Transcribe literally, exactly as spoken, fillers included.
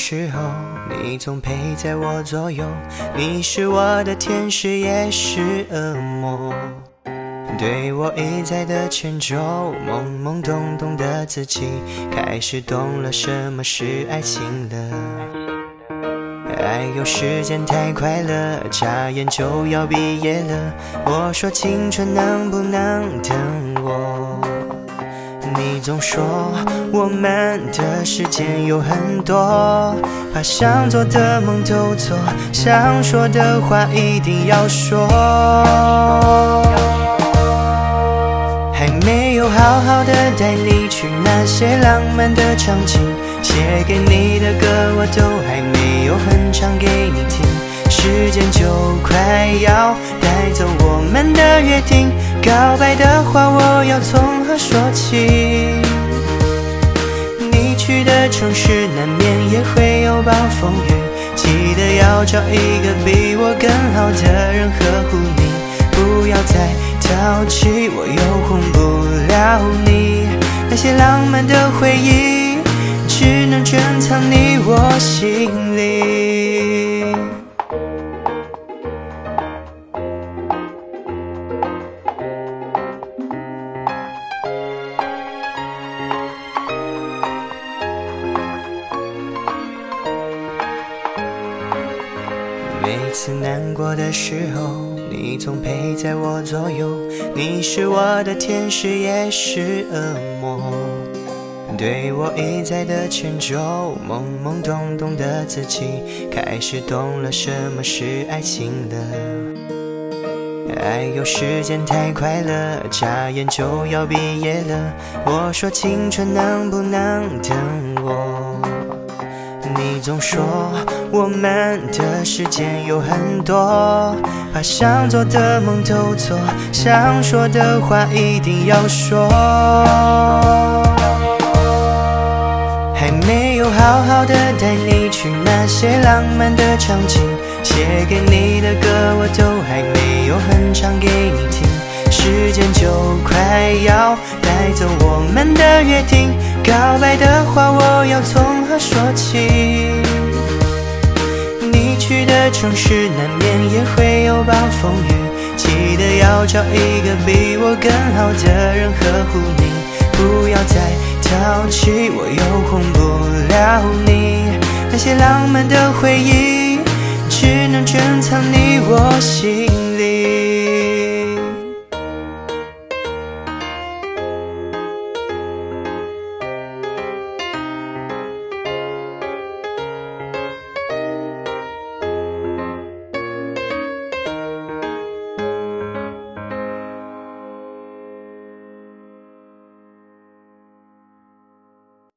时候，你总陪在我左右，你是我的天使，也是恶魔，对我一再的迁就，懵懵懂懂的自己开始懂了什么是爱情了。爱有时间太快了，眨眼就要毕业了，我说青春能不能等我，你总说我们的时间有很多，把想做的梦都做，想说的话一定要说，还没有好好的带你去那些浪漫的场景，写给你的歌我都还没有哼唱给你听，时间就快要带走我们的约定，告白的话我要从何说起，你去的城市难免也会有暴风雨，记得要找一个比我更好的人呵护你，不要再淘气，我又哄不了你，那些浪漫的回忆只能珍藏你我心里。每次难过的时候，你总陪在我左右，你是我的天使，也是恶魔，对我一再的迁就，懵懵懂懂的自己开始懂了什么是爱情了。爱有时间太快了，眨眼就要毕业了，我说青春能不能等我，你总说我们的时间有很多，把想做的梦都做，想说的话一定要说，还没有好好的带你去那些浪漫的场景，写给你的歌我都还没有哼唱给你听，时间就快要带走我们的约定，告白的话我要从何说起，你去的城市难免也会有暴风雨，记得要找一个比我更好的人呵护你，不要再淘气，我又哄不了你，那些浪漫的回忆只能珍藏你我心里。